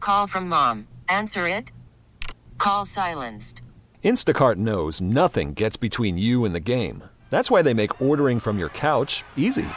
call from mom. Answer it. Call silenced. Instacart knows nothing gets between you and the game. That's why they make ordering from your couch easy.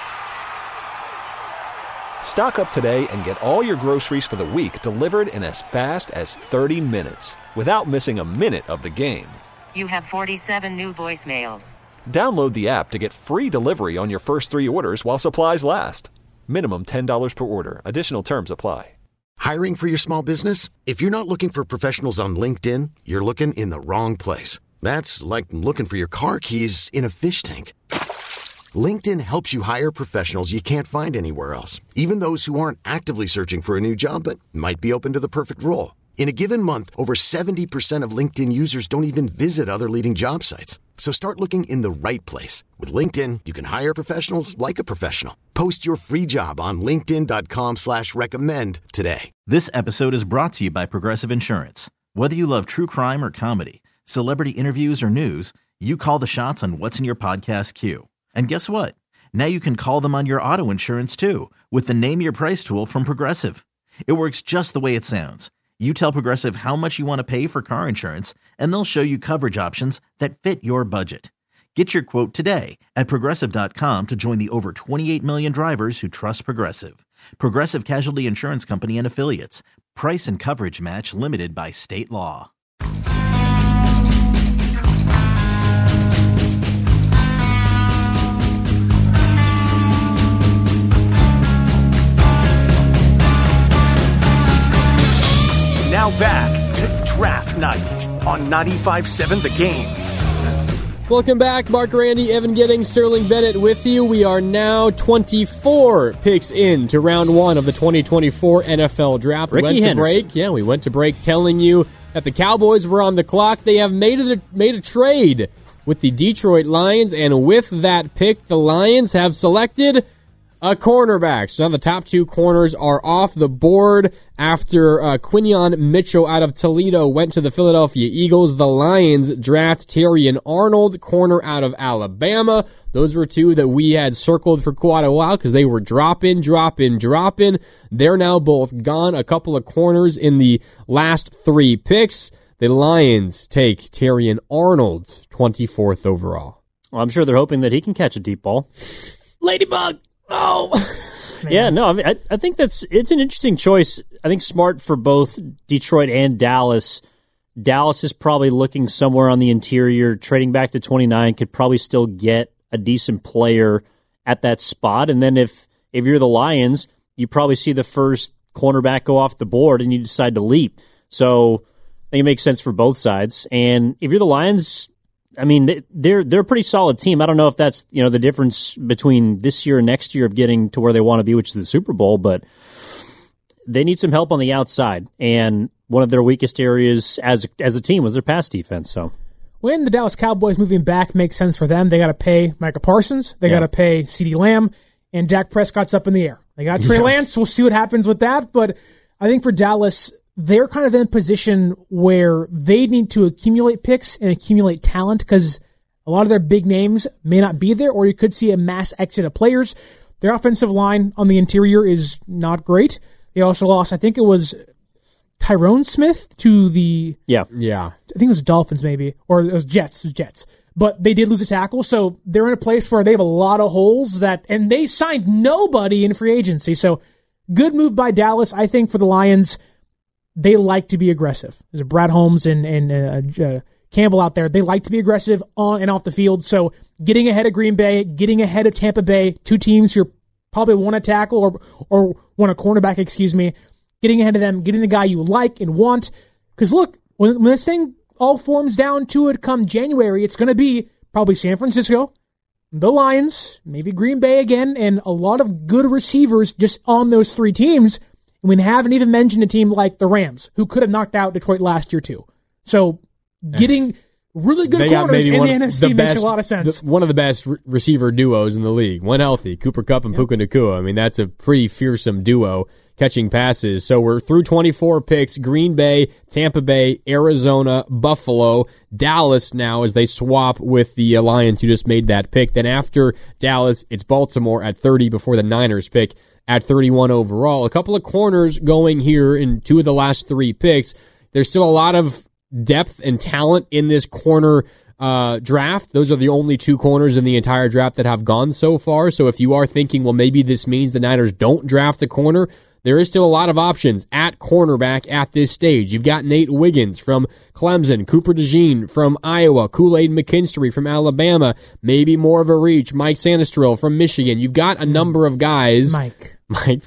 Stock up today and get all your groceries for the week delivered in as fast as 30 minutes without missing a minute of the game. You have 47 new voicemails. Download the app to get free delivery on your first 3 orders while supplies last. Minimum $10 per order. Additional terms apply. Hiring for your small business? If you're not looking for professionals on LinkedIn, you're looking in the wrong place. That's like looking for your car keys in a fish tank. LinkedIn helps you hire professionals you can't find anywhere else, even those who aren't actively searching for a new job but might be open to the perfect role. In a given month, over 70% of LinkedIn users don't even visit other leading job sites. So start looking in the right place. With LinkedIn, you can hire professionals like a professional. Post your free job on linkedin.com/recommend today. This episode is brought to you by Progressive Insurance. Whether you love true crime or comedy, celebrity interviews or news, you call the shots on what's in your podcast queue. And guess what? Now you can call them on your auto insurance too with the Name Your Price tool from Progressive. It works just the way it sounds. You tell Progressive how much you want to pay for car insurance, and they'll show you coverage options that fit your budget. Get your quote today at Progressive.com to join the over 28 million drivers who trust Progressive. Progressive Casualty Insurance Company and Affiliates. Price and coverage match limited by state law. Now back to Draft Night on 95.7 The Game. Welcome back. Mark Randy, Evan Giddings, Sterling Bennett with you. We are now 24 picks in to round 1 of the 2024 NFL Draft. We went to break. Yeah, we went to break telling you that the Cowboys were on the clock. They have made a trade with the Detroit Lions, and with that pick, the Lions have selected a cornerback. So now the top 2 corners are off the board after Quinion Mitchell out of Toledo went to the Philadelphia Eagles. The Lions draft Terrion Arnold, corner out of Alabama. Those were 2 that we had circled for quite a while because they were drop in. They're now both gone. A couple of corners in the last 3 picks. The Lions take Terrion Arnold, 24th overall. Well, I'm sure they're hoping that he can catch a deep ball. Ladybug! Oh, yeah, no, I mean, I think it's an interesting choice. I think smart for both Detroit and Dallas. Dallas is probably looking somewhere on the interior, trading back to 29, could probably still get a decent player at that spot. And then if you're the Lions, you probably see the first cornerback go off the board and you decide to leap. So I think it makes sense for both sides. And if you're the Lions, I mean, they're a pretty solid team. I don't know if that's, the difference between this year and next year of getting to where they want to be, which is the Super Bowl, but they need some help on the outside. And one of their weakest areas as a team was their pass defense. So when the Dallas Cowboys moving back makes sense for them, they got to pay Micah Parsons, they got to pay CeeDee Lamb, and Dak Prescott's up in the air. They got Trey Lance. We'll see what happens with that. But I think for Dallas, they're kind of in a position where they need to accumulate picks and accumulate talent because a lot of their big names may not be there, or you could see a mass exit of players. Their offensive line on the interior is not great. They also lost, I think it was Tyrone Smith to the... Yeah. I think it was Dolphins maybe, or it was Jets. But they did lose a tackle, so they're in a place where they have a lot of holes and they signed nobody in free agency. So good move by Dallas. I think for the Lions, they like to be aggressive. There's Brad Holmes and Campbell out there. They like to be aggressive on and off the field. So getting ahead of Green Bay, getting ahead of Tampa Bay, 2 teams who probably want a tackle or want a cornerback, getting ahead of them, getting the guy you like and want. Because look, when this thing all forms down to it come January, it's going to be probably San Francisco, the Lions, maybe Green Bay again, and a lot of good receivers just on those 3 teams. We haven't even mentioned a team like the Rams, who could have knocked out Detroit last year too. So getting really good corners in the NFC makes a lot of sense. One of the best receiver duos in the league, when healthy, Cooper Kupp and Puka Nacua. I mean, that's a pretty fearsome duo catching passes. So we're through 24 picks. Green Bay, Tampa Bay, Arizona, Buffalo, Dallas now as they swap with the Lions who just made that pick. Then after Dallas, it's Baltimore at 30 before the Niners pick at 31 overall. A couple of corners going here in 2 of the last 3 picks. There's still a lot of depth and talent in this corner draft. Those are the only 2 corners in the entire draft that have gone so far. So if you are thinking, well, maybe this means the Niners don't draft a corner, there is still a lot of options at cornerback at this stage. You've got Nate Wiggins from Clemson, Cooper DeJean from Iowa, Kool-Aid McKinstry from Alabama, maybe more of a reach, Mike Sanistril from Michigan. You've got a number of guys. Mike.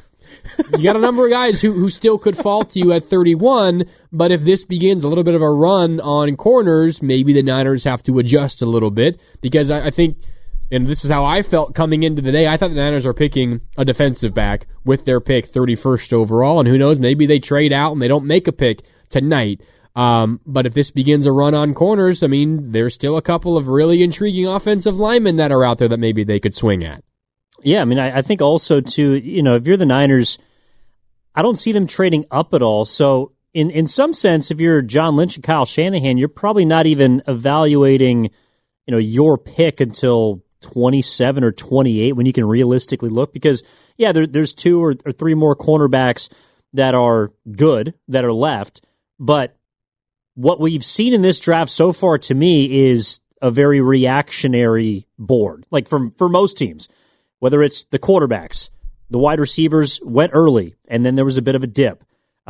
You got a number of guys who still could fall to you at 31, but if this begins a little bit of a run on corners, maybe the Niners have to adjust a little bit, because I think, and this is how I felt coming into the day, I thought the Niners are picking a defensive back with their pick 31st overall, and who knows, maybe they trade out and they don't make a pick tonight. But if this begins a run on corners, I mean, there's still a couple of really intriguing offensive linemen that are out there that maybe they could swing at. Yeah, I mean, I think also, too, if you're the Niners, I don't see them trading up at all. So in some sense, if you're John Lynch and Kyle Shanahan, you're probably not even evaluating, your pick until 27 or 28 when you can realistically look, because there's 2 or 3 more cornerbacks that are good that are left, but what we've seen in this draft so far to me is a very reactionary board, like for most teams, whether it's the quarterbacks, the wide receivers went early and then there was a bit of a dip.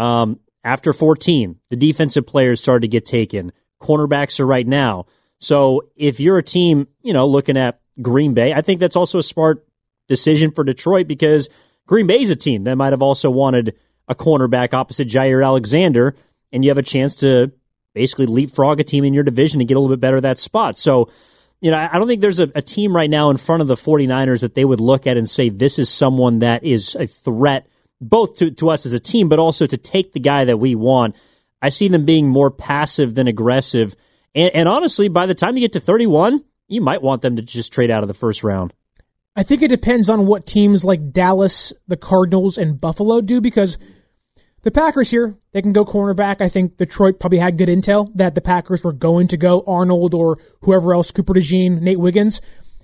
After 14, the defensive players started to get taken. Cornerbacks are right now. So if you're a team, looking at Green Bay, I think that's also a smart decision for Detroit, because Green Bay's a team that might have also wanted a cornerback opposite Jair Alexander, and you have a chance to basically leapfrog a team in your division and get a little bit better at that spot. So, I don't think there's a team right now in front of the 49ers that they would look at and say, this is someone that is a threat both to us as a team, but also to take the guy that we want. I see them being more passive than aggressive. And honestly, by the time you get to 31, you might want them to just trade out of the first round. I think it depends on what teams like Dallas, the Cardinals, and Buffalo do, because the Packers here, they can go cornerback. I think Detroit probably had good intel that the Packers were going to go Arnold or whoever else, Cooper DeJean, Nate Wiggins.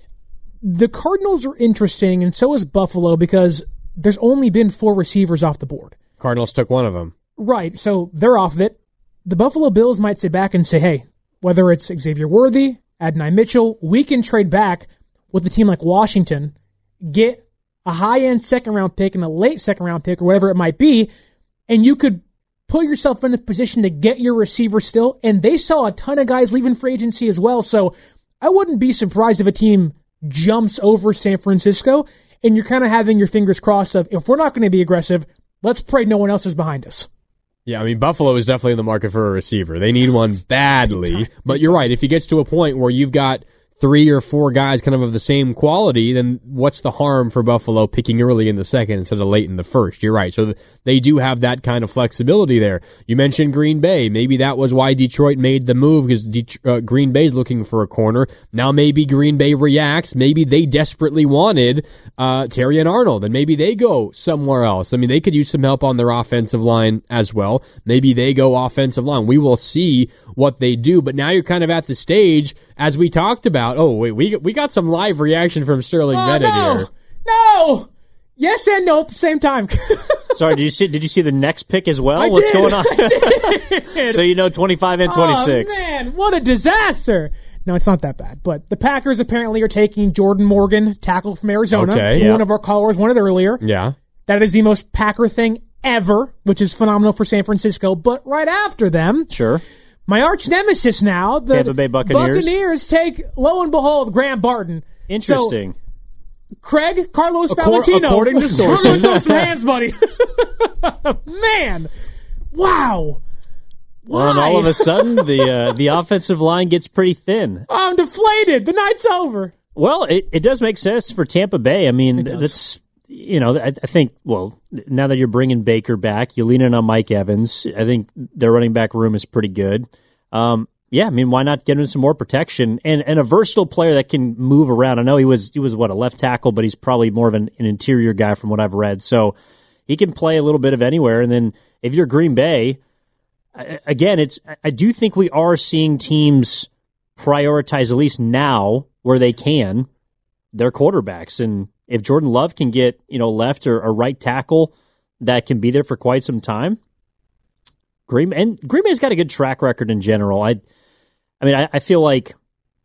The Cardinals are interesting, and so is Buffalo, because there's only been 4 receivers off the board. Cardinals took one of them. Right, so they're off of it. The Buffalo Bills might sit back and say, hey, whether it's Xavier Worthy, Adonai Mitchell, we can trade back with a team like Washington, get a high-end second-round pick and a late second-round pick or whatever it might be, and you could put yourself in a position to get your receiver still. And they saw a ton of guys leaving free agency as well, so I wouldn't be surprised if a team jumps over San Francisco, and you're kind of having your fingers crossed of, if we're not going to be aggressive, let's pray no one else is behind us. Yeah, I mean, Buffalo is definitely in the market for a receiver. They need one badly. But you're right. If he gets to a point where you've got 3 or 4 guys kind of the same quality, then what's the harm for Buffalo picking early in the second instead of late in the first? You're right. So they do have that kind of flexibility there. You mentioned Green Bay. Maybe that was why Detroit made the move, because Green Bay's looking for a corner. Now maybe Green Bay reacts. Maybe they desperately wanted Terrion Arnold, and maybe they go somewhere else. I mean, they could use some help on their offensive line as well. Maybe they go offensive line. We will see what they do. But now you're kind of at the stage, as we talked about. Oh, wait, we got some live reaction from Sterling Bennett here. No! Yes and no at the same time. Sorry, did you see the next pick as well? What's going on? I did. So 25 and 26. Oh, man, what a disaster. No, it's not that bad. But the Packers apparently are taking Jordan Morgan, tackle from Arizona. Okay, One of our callers wanted earlier. Yeah. That is the most Packer thing ever, which is phenomenal for San Francisco. But right after them... Sure. My arch nemesis now, the Tampa Bay Buccaneers. Buccaneers take, lo and behold, Graham Barton. Interesting. So, Craig, Carlos Valentino. According to sources. Throw some hands, buddy. Man. Wow. Why? Well, and all of a sudden, the offensive line gets pretty thin. I'm deflated. The night's over. Well, it does make sense for Tampa Bay. I mean, that's... I think, well, now that you're bringing Baker back, you lean in on Mike Evans. I think their running back room is pretty good. Why not get him some more protection and a versatile player that can move around. I know he was a left tackle, but he's probably more of an interior guy from what I've read. So he can play a little bit of anywhere. And then if you're Green Bay, again, I do think we are seeing teams prioritize, at least now where they can, their quarterbacks. And if Jordan Love can get, left or right tackle that can be there for quite some time, Green Bay's got a good track record in general. I feel like,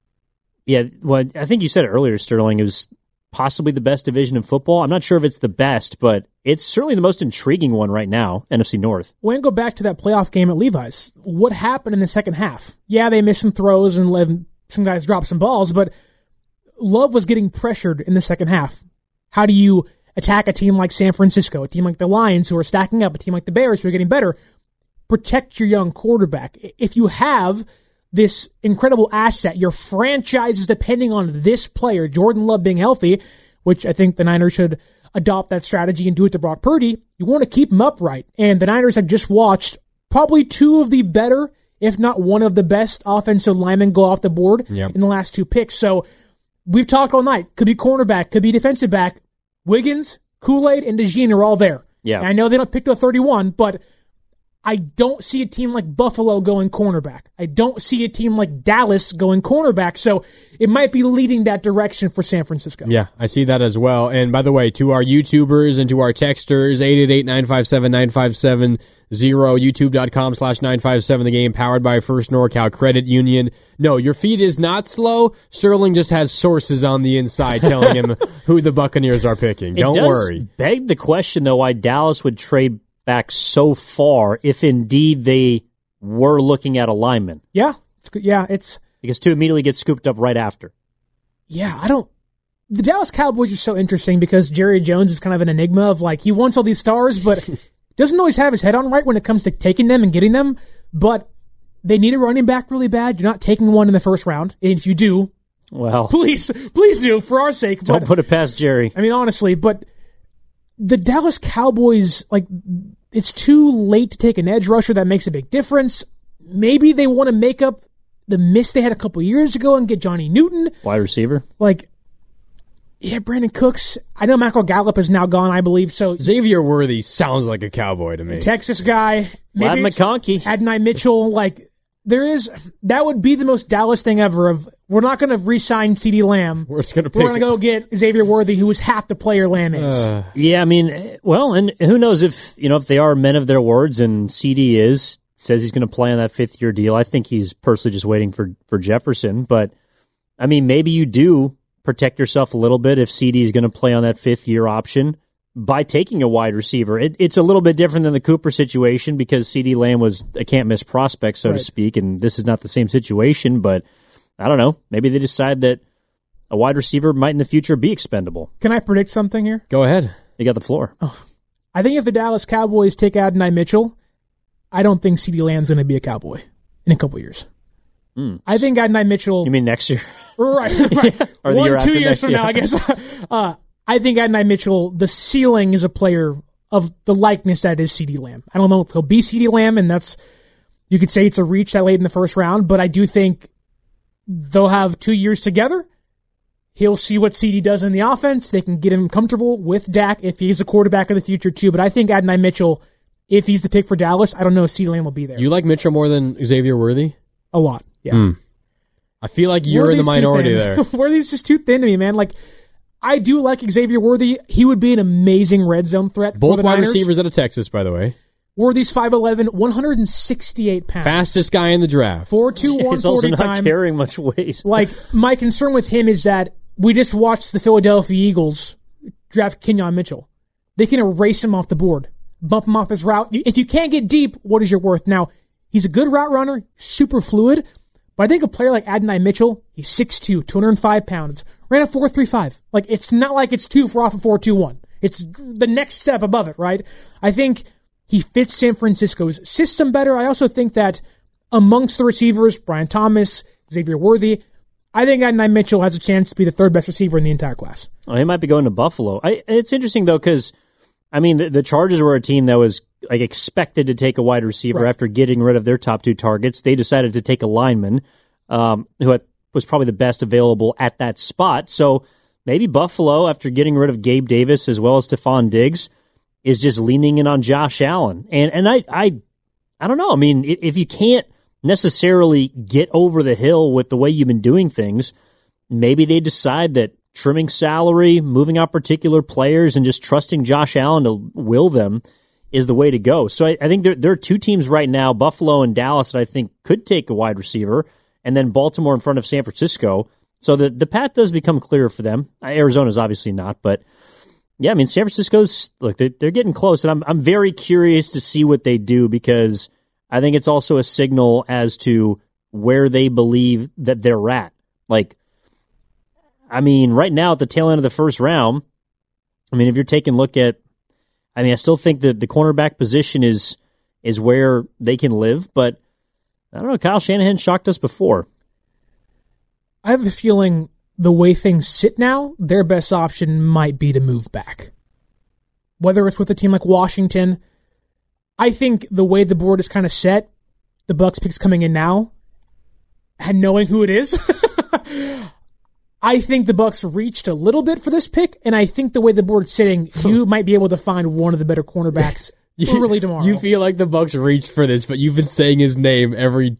I think you said it earlier, Sterling, it was possibly the best division in football. I'm not sure if it's the best, but it's certainly the most intriguing one right now, NFC North. When go back to that playoff game at Levi's, what happened in the second half? Yeah, they missed some throws and let some guys drop some balls, but Love was getting pressured in the second half. How do you attack a team like San Francisco, a team like the Lions who are stacking up, a team like the Bears who are getting better? Protect your young quarterback. If you have this incredible asset, your franchise is depending on this player, Jordan Love being healthy, which I think the Niners should adopt that strategy and do it to Brock Purdy. You want to keep him upright. And the Niners have just watched probably two of the better, if not one of the best offensive linemen go off the board in the last two picks. So we've talked all night. Could be cornerback, could be defensive back. Wiggins, Kool-Aid, and DeJean are all there. Yeah. And I know they don't pick to a 31, but I don't see a team like Buffalo going cornerback. I don't see a team like Dallas going cornerback. So it might be leading that direction for San Francisco. Yeah, I see that as well. And by the way, to our YouTubers and to our texters, 888-957-9570, youtube.com/957thegame, powered by First NorCal Credit Union. No, your feed is not slow. Sterling just has sources on the inside telling him who the Buccaneers are picking. Don't worry. It does beg the question, though, why Dallas would trade back so far if indeed they were looking at a lineman. Yeah, it's because two immediately get scooped up right after. Yeah, the Dallas Cowboys are so interesting because Jerry Jones is kind of an enigma of he wants all these stars, but doesn't always have his head on right when it comes to taking them and getting them. But they need a running back really bad. You're not taking one in the first round. And if you do, well, please do for our sake. Don't put it past Jerry. I mean, honestly, but the Dallas Cowboys, it's too late to take an edge rusher. That makes a big difference. Maybe they want to make up the miss they had a couple years ago and get Johnny Newton. Wide receiver? Brandon Cooks. I know Michael Gallup is now gone, I believe. So Xavier Worthy sounds like a Cowboy to me. Texas guy. Maybe McConkey. Adonai Mitchell. That would be the most Dallas thing ever. We're not going to re-sign CeeDee Lamb. We're going to go get Xavier Worthy, who was half the player Lamb is. Yeah, I mean, and who knows if they are men of their words and CD says he's going to play on that 5th-year deal. I think he's personally just waiting for Jefferson. But, I mean, maybe you do protect yourself a little bit if CD is going to play on that 5th-year option by taking a wide receiver. It's a little bit different than the Cooper situation because CeeDee Lamb was a can't-miss prospect, so to speak, and this is not the same situation, but I don't know. Maybe they decide that a wide receiver might in the future be expendable. Can I predict something here? Go ahead. You got the floor. I think if the Dallas Cowboys take Adonai Mitchell, I don't think CeeDee Lamb's going to be a Cowboy in a couple years. I think Adonai Mitchell... You mean next year? Right. Or the year after 2 years from now, I guess. I think Adonai Mitchell, the ceiling is a player of the likeness that is CeeDee Lamb. I don't know if he'll be CeeDee Lamb, and you could say it's a reach that late in the first round, but I do think they'll have 2 years together. He'll see what CeeDee does in the offense. They can get him comfortable with Dak if he's a quarterback of the future too. But I think Adonai Mitchell, if he's the pick for Dallas, I don't know if CeeDee Lamb will be there. You like Mitchell more than Xavier Worthy? A lot, yeah. I feel like you're in the minority there. Worthy's just too thin to me, man. I do like Xavier Worthy. He would be an amazing red zone threat. Both for the wide Niners. receivers out of Texas, by the way. Worthy's 5'11", 168 pounds. Fastest guy in the draft. 4.21 He's also 40 not time. carrying much weight. My concern with him is that we just watched the Philadelphia Eagles draft Kenyon Mitchell. They can erase him off the board, bump him off his route. If you can't get deep, what is your worth? Now, he's a good route runner, super fluid, but I think a player like Adonai Mitchell, he's 6'2", 205 pounds, ran a 4.35. It's not like it's 2 for off of 4.21. It's the next step above it, right? I think he fits San Francisco's system better. I also think that amongst the receivers, Brian Thomas, Xavier Worthy, I think Adonai Mitchell has a chance to be the third best receiver in the entire class. Oh, he might be going to Buffalo. It's interesting, though, because, the Chargers were a team that was expected to take a wide receiver after getting rid of their top 2 targets. They decided to take a lineman who was probably the best available at that spot. So maybe Buffalo, after getting rid of Gabe Davis as well as Stephon Diggs, is just leaning in on Josh Allen. And I don't know. If you can't necessarily get over the hill with the way you've been doing things, maybe they decide that trimming salary, moving out particular players, and just trusting Josh Allen to will them is the way to go. So I think there are two teams right now, Buffalo and Dallas, that I think could take a wide receiver, and then Baltimore in front of San Francisco. So the path does become clearer for them. Arizona's obviously not, but yeah, I mean, San Francisco's, look, they're getting close, and I'm very curious to see what they do, because I think it's also a signal as to where they believe that they're at. Like, I mean, right now at the tail end of the first round, I mean, if you're taking a look at, I mean, I still think that the cornerback position is where they can live, but I don't know, Kyle Shanahan shocked us before. I have a feeling the way things sit now, their best option might be to move back. Whether it's with a team like Washington, I think the way the board is kind of set, the Bucs picks coming in now, and knowing who it is, I think the Bucs reached a little bit for this pick, and I think the way the board's sitting, you might be able to find one of the better cornerbacks early tomorrow. You feel like the Bucs reached for this, but you've been saying his name every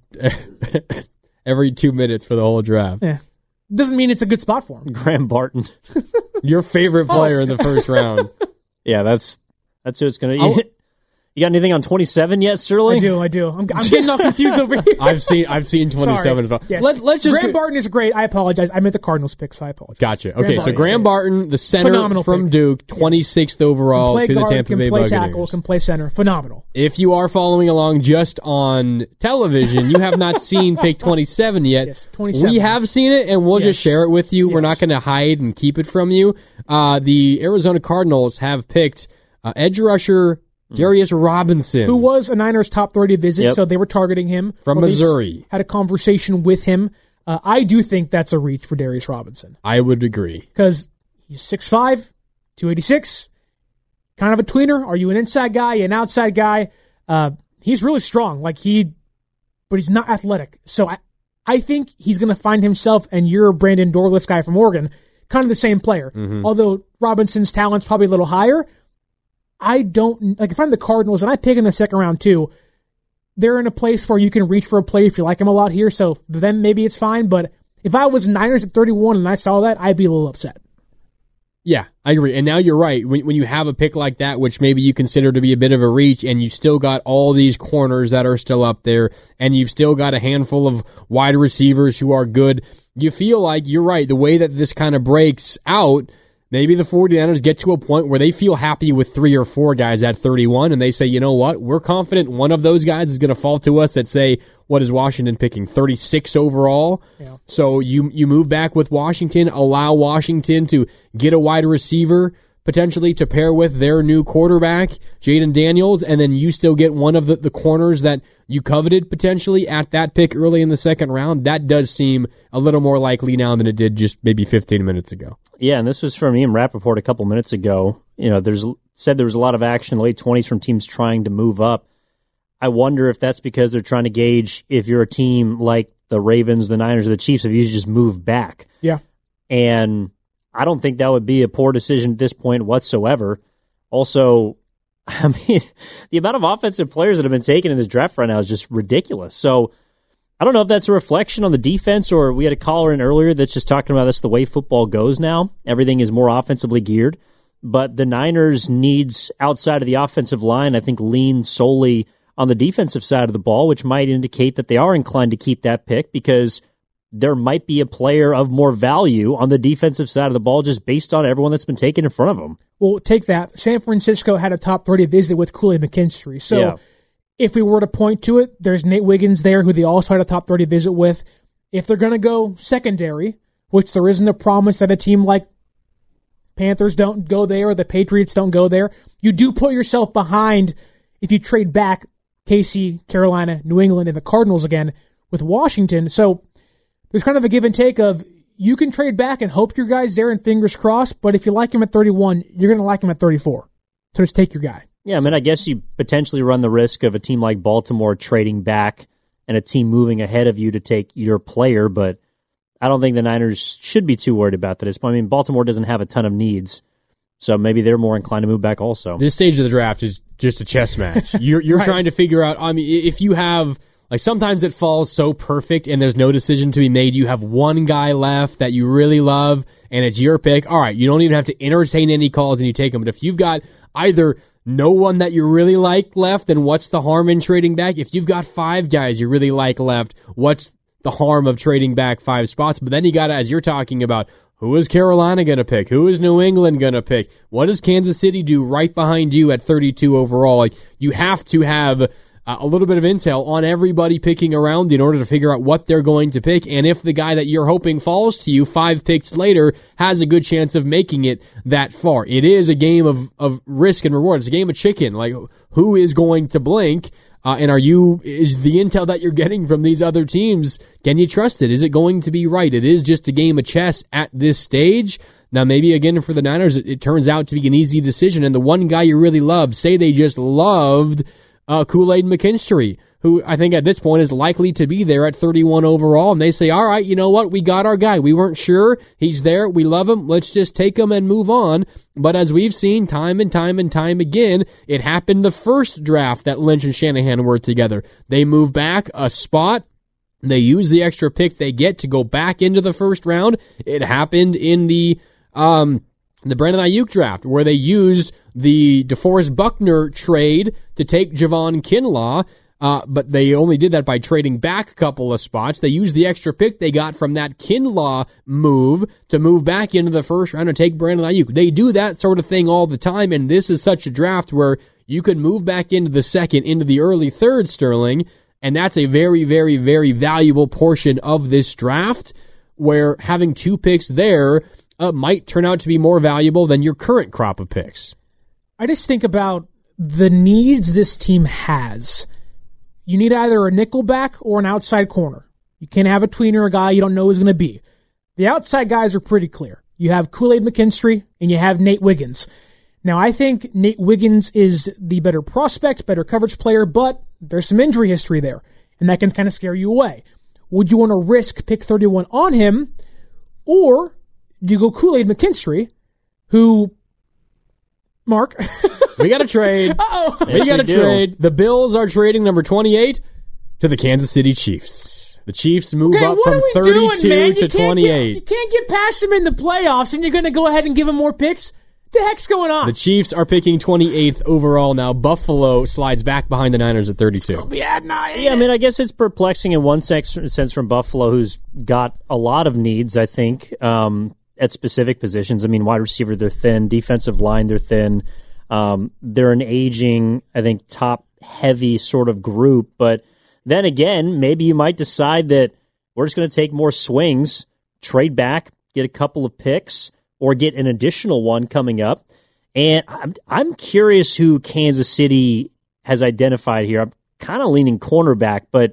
2 minutes for the whole draft. Yeah. Doesn't mean it's a good spot for him. Graham Barton. Your favorite player in the first round. Yeah, that's who it's going to be. You got anything on 27 yet, Sterling? I do. I'm getting all confused over here. I've seen 27 as well. Yes. Let's just Graham Barton is great. I apologize. I meant the Cardinals pick, so I apologize. Gotcha. Okay, so Graham Barton, the center phenomenal from pick. Duke, 26th overall to the Tampa Bay Buccaneers. Can play tackle, can play center. Phenomenal. If you are following along just on television, you have not seen pick 27 yet. Yes, 27. We have seen it, and we'll just share it with you. Yes. We're not going to hide and keep it from you. The Arizona Cardinals have picked edge rusher Darius Robinson, who was a Niners top 30 visit, so they were targeting him. From Missouri. Had a conversation with him. I do think that's a reach for Darius Robinson. I would agree. Because he's 6'5", 286, kind of a tweener. Are you an inside guy, an outside guy? He's really strong, but he's not athletic. So I think he's going to find himself, and you're a Brandon Dorless guy from Oregon, kind of the same player. Mm-hmm. Although Robinson's talent's probably a little higher. I don't, if I'm the Cardinals and I pick in the second round too, they're in a place where you can reach for a player if you like him a lot here, so then maybe it's fine. But if I was Niners at 31 and I saw that, I'd be a little upset. Yeah, I agree. And now you're right. When you have a pick like that, which maybe you consider to be a bit of a reach, and you've still got all these corners that are still up there, and you've still got a handful of wide receivers who are good, you feel like you're right. The way that this kind of breaks out, maybe the 49ers get to a point where they feel happy with 3 or 4 guys at 31, and they say, you know what, we're confident one of those guys is going to fall to us at, say, what is Washington picking, 36 overall? Yeah. So you move back with Washington, allow Washington to get a wide receiver, potentially to pair with their new quarterback, Jaden Daniels, and then you still get one of the corners that you coveted potentially at that pick early in the second round. That does seem a little more likely now than it did just maybe 15 minutes ago. Yeah, and this was from Ian Rappaport a couple minutes ago. You know, there was a lot of action in the late 20s from teams trying to move up. I wonder if that's because they're trying to gauge if you're a team like the Ravens, the Niners, or the Chiefs, if you should just move back. Yeah. And I don't think that would be a poor decision at this point whatsoever. Also, I mean, the amount of offensive players that have been taken in this draft right now is just ridiculous. So I don't know if that's a reflection on the defense, or we had a caller in earlier that's just talking about this the way football goes now. Everything is more offensively geared. But the Niners' needs outside of the offensive line, I think, lean solely on the defensive side of the ball, which might indicate that they are inclined to keep that pick because there might be a player of more value on the defensive side of the ball just based on everyone that's been taken in front of them. Well, take that. San Francisco had a top 30 visit with Kool-Aid McKinstry. So if we were to point to it, there's Nate Wiggins there, who they also had a top 30 visit with. If they're going to go secondary, which there isn't a promise that a team like Panthers don't go there or the Patriots don't go there, you do put yourself behind if you trade back KC, Carolina, New England, and the Cardinals again with Washington. So there's kind of a give and take of you can trade back and hope your guy's there and fingers crossed, but if you like him at 31, you're going to like him at 34. So just take your guy. Yeah, I mean, I guess you potentially run the risk of a team like Baltimore trading back and a team moving ahead of you to take your player, but I don't think the Niners should be too worried about that at this point. I mean, Baltimore doesn't have a ton of needs, so maybe they're more inclined to move back also. This stage of the draft is just a chess match. You're right. Trying to figure out, I mean, if you have Like sometimes it falls so perfect and there's no decision to be made. You have one guy left that you really love and it's your pick. All right, you don't even have to entertain any calls and you take them. But if you've got either no one that you really like left, then what's the harm in trading back? If you've got 5 guys you really like left, what's the harm of trading back 5 spots? But then you got to, as you're talking about, who is Carolina going to pick? Who is New England going to pick? What does Kansas City do right behind you at 32 overall? Like, you have to have a little bit of intel on everybody picking around in order to figure out what they're going to pick. And if the guy that you're hoping falls to you 5 picks later has a good chance of making it that far. It is a game of risk and reward. It's a game of chicken. Like, who is going to blink? And is the intel that you're getting from these other teams, can you trust it? Is it going to be right? It is just a game of chess at this stage. Now, maybe again for the Niners, it turns out to be an easy decision. And the one guy you really love, say they just loved Kool-Aid McKinstry, who I think at this point is likely to be there at 31 overall. And they say, all right, you know what? We got our guy. We weren't sure. He's there. We love him. Let's just take him and move on. But as we've seen time and time and time again, it happened the first draft that Lynch and Shanahan were together. They move back a spot. They use the extra pick they get to go back into the first round. It happened in the Brandon Ayuk draft, where they used the DeForest Buckner trade to take Javon Kinlaw, but they only did that by trading back a couple of spots. They used the extra pick they got from that Kinlaw move to move back into the first round and take Brandon Ayuk. They do that sort of thing all the time, and this is such a draft where you could move back into the second, into the early third, Sterling, and that's a very, very, very valuable portion of this draft, where having 2 picks there might turn out to be more valuable than your current crop of picks. I just think about the needs this team has. You need either a nickelback or an outside corner. You can't have a tweener, a guy you don't know who's going to be. The outside guys are pretty clear. You have Kool-Aid McKinstry and you have Nate Wiggins. Now, I think Nate Wiggins is the better prospect, better coverage player, but there's some injury history there, and that can kind of scare you away. Would you want to risk pick 31 on him, or do you go Kool-Aid McKinstry, who, Mark? We got to trade. Uh-oh. We got to trade. The Bills are trading number 28 to the Kansas City Chiefs. The Chiefs move up from 32 to 28. You can't get past them in the playoffs, and you're going to go ahead and give them more picks? What the heck's going on? The Chiefs are picking 28th overall now. Buffalo slides back behind the Niners at 32. Yeah, I mean, I guess it's perplexing in one sense from Buffalo, who's got a lot of needs, I think, at specific positions. I mean, wide receiver, they're thin. Defensive line, they're thin. They're an aging, I think, top-heavy sort of group. But then again, maybe you might decide that we're just going to take more swings, trade back, get a couple of picks, or get an additional one coming up. And I'm curious who Kansas City has identified here. I'm kind of leaning cornerback, but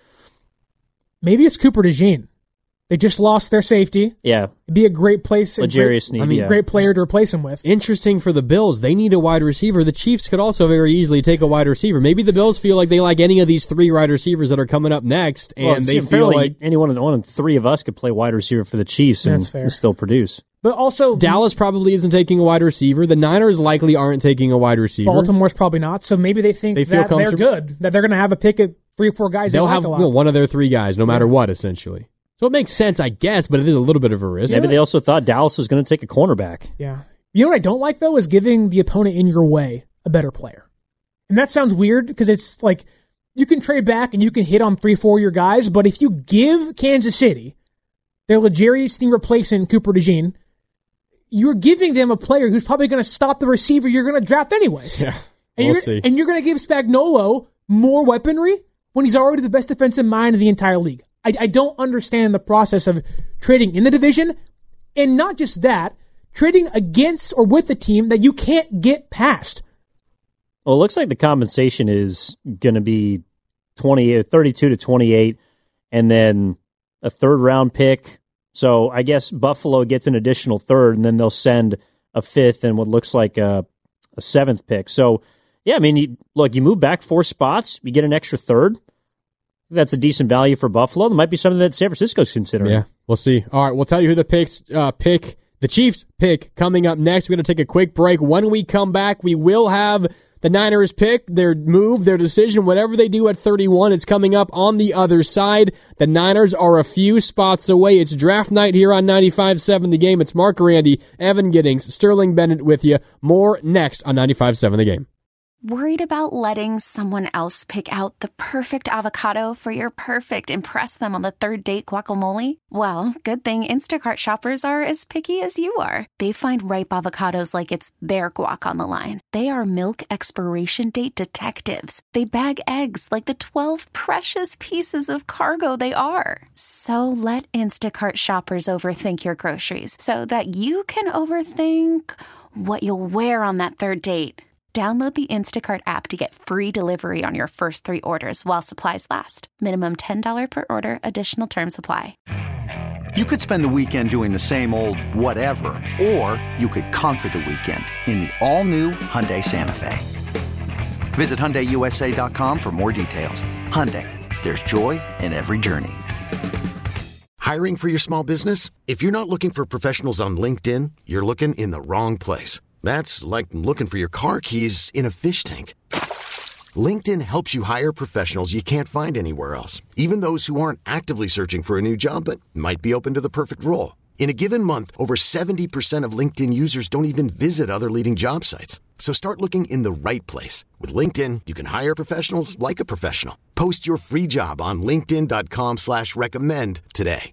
maybe it's Cooper DeJean. They just lost their safety. Yeah. It'd be a great place. Great player to replace him with. Interesting for the Bills. They need a wide receiver. The Chiefs could also very easily take a wide receiver. Maybe the Bills feel like they like any of these 3 wide receivers that are coming up next, and they feel like any one of 3 of us could play wide receiver for the Chiefs and still produce. But also, Dallas probably isn't taking a wide receiver. The Niners likely aren't taking a wide receiver. Baltimore's probably not. So maybe they think that they're good, that they're going to have a pick at 3 or 4 guys. They'll have one of their 3 guys, no matter what, essentially. So it makes sense, I guess, but it is a little bit of a risk. Maybe they also thought Dallas was going to take a cornerback. Yeah. You know what I don't like, though, is giving the opponent in your way a better player. And that sounds weird because it's like you can trade back and you can hit on 3-4 your guys, but if you give Kansas City their L'Jarius Sneed replacement Cooper DeJean, you're giving them a player who's probably going to stop the receiver you're going to draft anyways. Yeah, we'll see. And you're going to give Spagnuolo more weaponry when he's already the best defensive mind in the entire league. I don't understand the process of trading in the division, and not just that, trading against or with a team that you can't get past. Well, it looks like the compensation is going to be 32 to 28, and then a 3rd-round pick. So I guess Buffalo gets an additional 3rd, and then they'll send a 5th and what looks like a 7th pick. So, yeah, I mean, you move back 4 spots, you get an extra 3rd. That's a decent value for Buffalo. It might be something that San Francisco's considering. Yeah, we'll see. All right, we'll tell you who the pick, the Chiefs pick coming up next. We're going to take a quick break. When we come back, we will have The Niners pick, their move, their decision, whatever they do at 31, it's coming up on the other side. The Niners are a few spots away. It's draft night here on 95.7 The Game. It's Mark Randy, Evan Giddings, Sterling Bennett with you. More next on 95.7 The Game. Worried about letting someone else pick out the perfect avocado for your perfect impress them on the third date guacamole? Well, good thing Instacart shoppers are as picky as you are. They find ripe avocados like it's their guac on the line. They are milk expiration date detectives. They bag eggs like the 12 precious pieces of cargo they are. So let Instacart shoppers overthink your groceries so that you can overthink what you'll wear on that third date. Download the Instacart app to get free delivery on your first 3 orders while supplies last. Minimum $10 per order. Additional terms apply. You could spend the weekend doing the same old whatever, or you could conquer the weekend in the all-new Hyundai Santa Fe. Visit HyundaiUSA.com for more details. Hyundai, there's joy in every journey. Hiring for your small business? If you're not looking for professionals on LinkedIn, you're looking in the wrong place. That's like looking for your car keys in a fish tank. LinkedIn helps you hire professionals you can't find anywhere else, even those who aren't actively searching for a new job but might be open to the perfect role. In a given month, over 70% of LinkedIn users don't even visit other leading job sites. So start looking in the right place. With LinkedIn, you can hire professionals like a professional. Post your free job on linkedin.com/recommend today.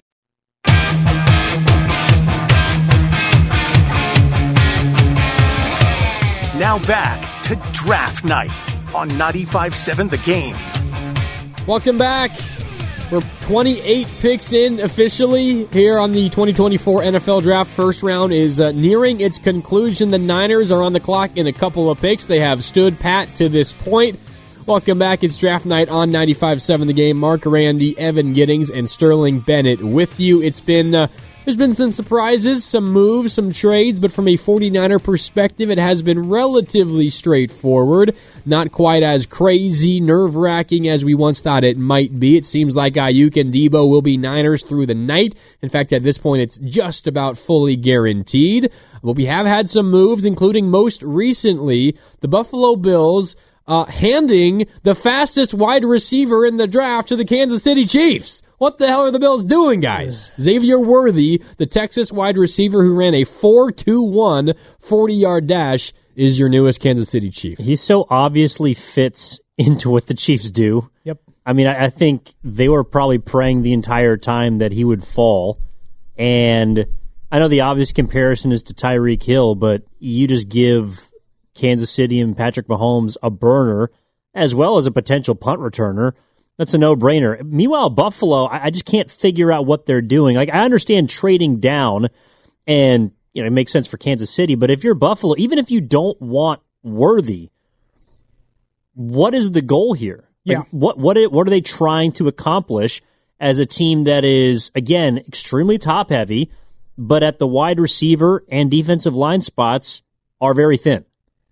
Now back to Draft Night on 95.7 The Game. Welcome back. We're 28 picks in officially here on the 2024 NFL Draft. First round is nearing its conclusion. The Niners are on the clock in a couple of picks. They have stood pat to this point. Welcome back. It's Draft Night on 95.7 The Game. Mark Randy, Evan Giddings, and Sterling Bennett with you. It's been... There's been some surprises, some moves, some trades, but from a 49er perspective, it has been relatively straightforward. Not quite as crazy, nerve-wracking as we once thought it might be. It seems like Ayuk and Debo will be Niners through the night. In fact, at this point, it's just about fully guaranteed. But we have had some moves, including most recently, the Buffalo Bills handing the fastest wide receiver in the draft to the Kansas City Chiefs. What the hell are the Bills doing, guys? Xavier Worthy, the Texas wide receiver who ran a 4.21 40-yard dash, is your newest Kansas City Chief. He so obviously fits into what the Chiefs do. Yep. I mean, I think they were probably praying the entire time that he would fall. And I know the obvious comparison is to Tyreek Hill, but you just give Kansas City and Patrick Mahomes a burner as well as a potential punt returner. That's a no-brainer. Meanwhile, Buffalo, I just can't figure out what they're doing. Like, I understand trading down, and it makes sense for Kansas City, but if you're Buffalo, even if you don't want Worthy, what is the goal here? Like, yeah. What are they trying to accomplish as a team that is, again, extremely top-heavy, but at the wide receiver and defensive line spots are very thin?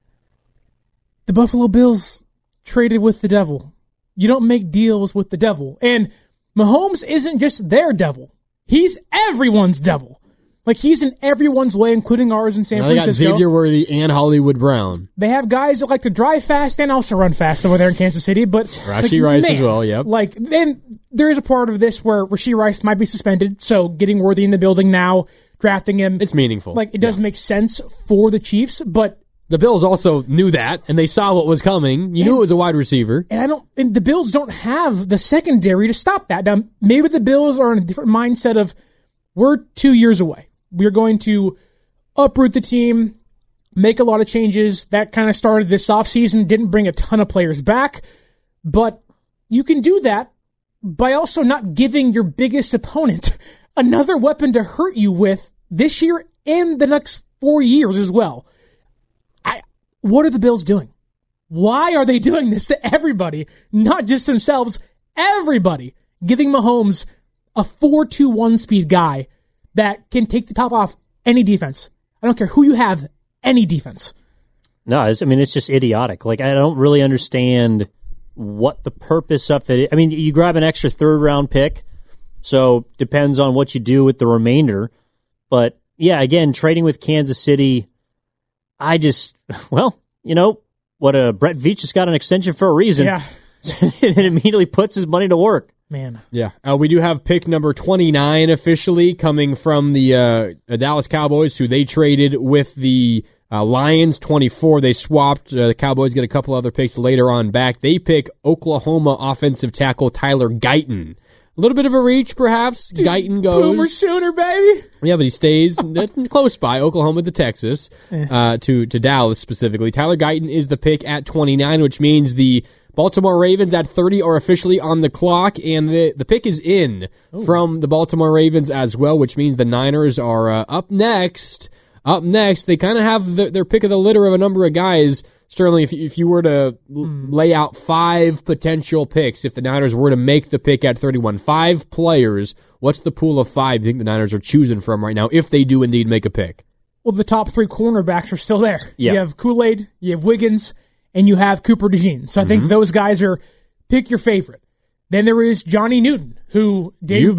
The Buffalo Bills traded with the devil. You don't make deals with the devil. And Mahomes isn't just their devil. He's everyone's devil. Like, he's in everyone's way, including ours in San Francisco. They got Xavier Worthy and Hollywood Brown. They have guys that like to drive fast and also run fast over there in Kansas City. But Rashee Rice as well, yep. Like, then there is a part of this where Rashee Rice might be suspended. So getting Worthy in the building now, drafting him. It's meaningful. Like, it doesn't make sense for the Chiefs, but the Bills also knew that, and they saw what was coming. You knew it was a wide receiver. And the Bills don't have the secondary to stop that. Now, maybe the Bills are in a different mindset of, we're 2 years away. We're going to uproot the team, make a lot of changes. That kind of started this offseason, didn't bring a ton of players back. But you can do that by also not giving your biggest opponent another weapon to hurt you with this year and the next 4 years as well. What are the Bills doing? Why are they doing this to everybody? Not just themselves, everybody. Giving Mahomes a 4.21 speed guy that can take the top off any defense. I don't care who you have, any defense. No, it's just idiotic. Like, I don't really understand what the purpose of it is. I mean, you grab an extra third-round pick, so depends on what you do with the remainder. But, yeah, again, trading with Kansas City, Brett Veach just got an extension for a reason. Yeah. And immediately puts his money to work. Man. Yeah. We do have pick number 29 officially coming from the Dallas Cowboys, who they traded with the Lions. 24. They swapped. The Cowboys get a couple other picks later on back. They pick Oklahoma offensive tackle Tyler Guyton. A little bit of a reach, perhaps. Dude, Guyton goes. Boomer Sooner, baby. Yeah, but he stays close by, Oklahoma to Texas, to Dallas specifically. Tyler Guyton is the pick at 29, which means the Baltimore Ravens at 30 are officially on the clock, and the pick is in from the Baltimore Ravens as well, which means the Niners are up next. Up next, they kind of have their pick of the litter of a number of guys. Sterling, if you were to lay out 5 potential picks, if the Niners were to make the pick at 31, 5 players, what's the pool of 5 you think the Niners are choosing from right now, if they do indeed make a pick? Well, the top 3 cornerbacks are still there. Yeah. You have Kool-Aid, you have Wiggins, and you have Cooper DeJean. So I think those guys are pick your favorite. Then there is Johnny Newton, who Dave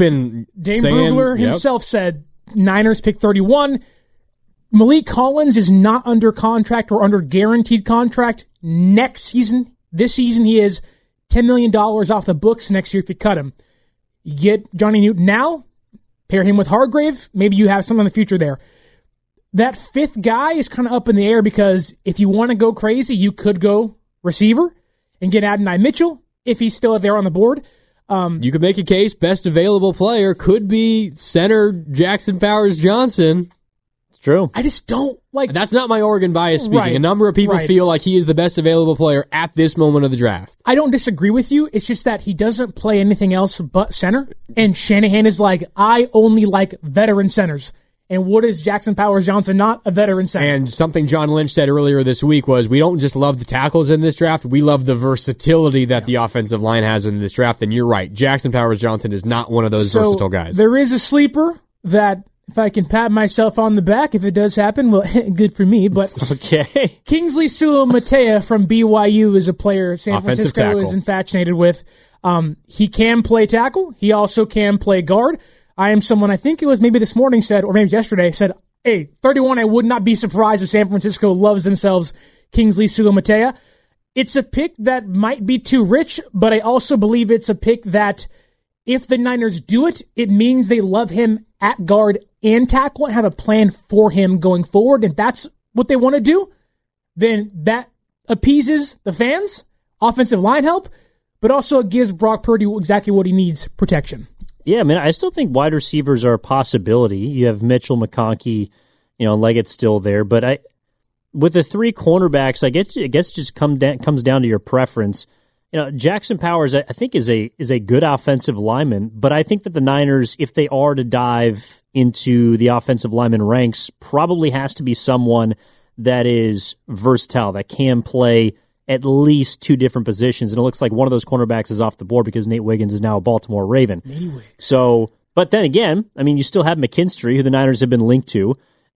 Brugler himself said Niners pick 31. Malik Collins is not under contract or under guaranteed contract next season. This season he is $10 million off the books next year if you cut him. You get Johnny Newton now, pair him with Hargrave, maybe you have something in the future there. That 5th guy is kind of up in the air because if you want to go crazy, you could go receiver and get Adonai Mitchell if he's still there on the board. You could make a case best available player could be center Jackson Powers Johnson. True. I just don't like... That's not my Oregon bias speaking. Right, a number of people feel like he is the best available player at this moment of the draft. I don't disagree with you. It's just that he doesn't play anything else but center. And Shanahan is like, I only like veteran centers. And what is Jackson Powers Johnson not? A veteran center. And something John Lynch said earlier this week was, we don't just love the tackles in this draft, we love the versatility that the offensive line has in this draft. And you're right. Jackson Powers Johnson is not one of those versatile guys. There is a sleeper that... If I can pat myself on the back, if it does happen, well, good for me. But okay. Kingsley Suamataia from BYU is a player San Francisco is infatuated with. He can play tackle. He also can play guard. I am someone, I think it was maybe this morning said, or maybe yesterday, said, hey, 31, I would not be surprised if San Francisco loves themselves Kingsley Suamataia. It's a pick that might be too rich, but I also believe it's a pick that if the Niners do it, it means they love him at guard and tackle and have a plan for him going forward. And that's what they want to do. Then that appeases the fans, offensive line help, but also it gives Brock Purdy exactly what he needs, protection. Yeah, man, I still think wide receivers are a possibility. You have Mitchell, McConkey, Leggett's still there. But with the 3 cornerbacks, I guess it just comes down to your preference. Jackson Powers, I think, is a good offensive lineman, but I think that the Niners, if they are to dive into the offensive lineman ranks, probably has to be someone that is versatile, that can play at least 2 different positions. And it looks like one of those cornerbacks is off the board because Nate Wiggins is now a Baltimore Raven. So, but then again, I mean, you still have McKinstry, who the Niners have been linked to,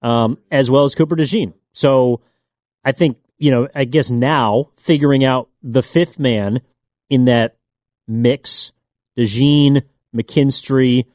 as well as Cooper DeJean. So I think, I guess now figuring out the 5th man in that mix, DeJean, McKinstry,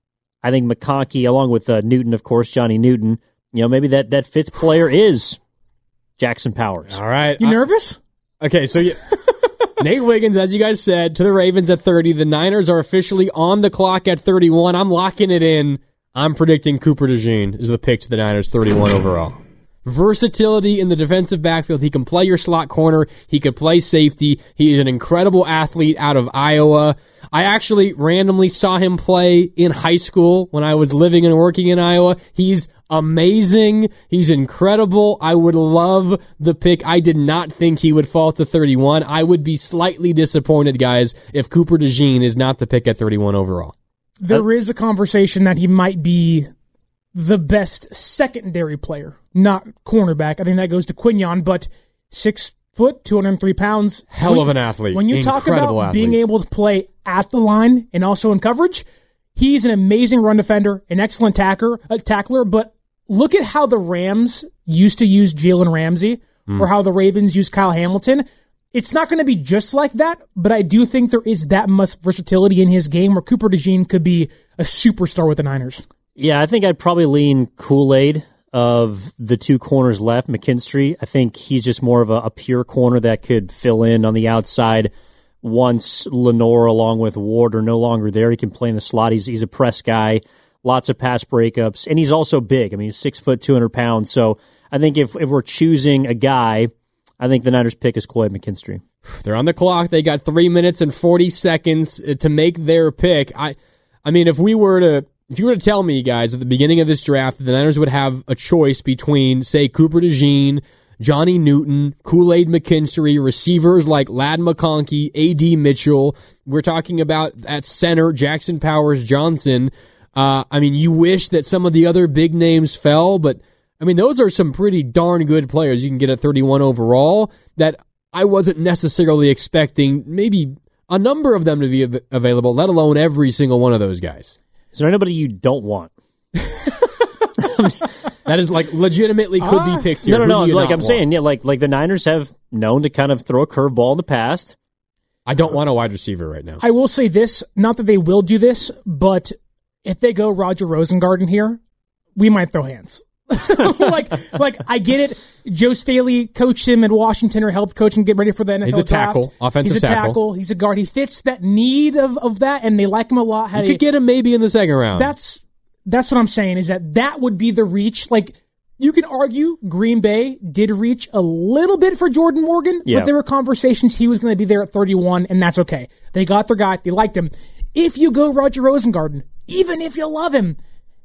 I think McConkey, along with Newton, of course, Johnny Newton, maybe that 5th player is Jackson Powers. All right. You nervous? Okay, so Nate Wiggins, as you guys said, to the Ravens at 30. The Niners are officially on the clock at 31. I'm locking it in. I'm predicting Cooper DeJean is the pick to the Niners, 31 overall. Versatility in the defensive backfield. He can play your slot corner. He could play safety. He is an incredible athlete out of Iowa. I actually randomly saw him play in high school when I was living and working in Iowa. He's amazing. He's incredible. I would love the pick. I did not think he would fall to 31. I would be slightly disappointed, guys, if Cooper DeJean is not the pick at 31 overall. There is a conversation that he might be the best secondary player, not cornerback. I think that goes to Quinyon, but 6 foot, 203 pounds. Hell of an athlete. When you talk about being able to play at the line and also in coverage, he's an amazing run defender, an excellent tackler, but look at how the Rams used to use Jalen Ramsey or how the Ravens use Kyle Hamilton. It's not going to be just like that, but I do think there is that much versatility in his game where Cooper DeJean could be a superstar with the Niners. Yeah, I think I'd probably lean Kool-Aid of the two corners left, McKinstry. I think he's just more of a pure corner that could fill in on the outside once Lenore along with Ward are no longer there. He can play in the slot. He's a press guy, lots of pass breakups, and he's also big. I mean, he's 6 foot, 200 pounds. So I think if we're choosing a guy, I think the Niners pick is Kool-Aid McKinstry. They're on the clock. They got 3 minutes and 40 seconds to make their pick. I mean, if you were to tell me, guys, at the beginning of this draft, the Niners would have a choice between, say, Cooper DeJean, Johnny Newton, Kool-Aid McKinstry, receivers like Ladd McConkey, A.D. Mitchell. We're talking about at center, Jackson Powers Johnson. I mean, you wish that some of the other big names fell, but I mean, those are some pretty darn good players you can get at 31 overall that I wasn't necessarily expecting maybe a number of them to be available, let alone every single one of those guys. Is there anybody you don't want? That is like legitimately could be picked here. No. Like I'm saying, yeah, like the Niners have known to kind of throw a curveball in the past. I don't want a wide receiver right now. I will say this, not that they will do this, but if they go Roger Rosengarten here, we might throw hands. like I get it. Joe Staley coached him in Washington or helped coach him get ready for the NFL He's a tackle, draft. offensive He's a tackle. He's a guard. He fits that need of that, and they like him a lot. You could get him maybe in the second round. That's what I'm saying, is that would be the reach. Like, you can argue Green Bay did reach a little bit for Jordan Morgan, but there were conversations he was going to be there at 31, and that's okay. They got their guy. They liked him. If you go Roger Rosengarten, even if you love him,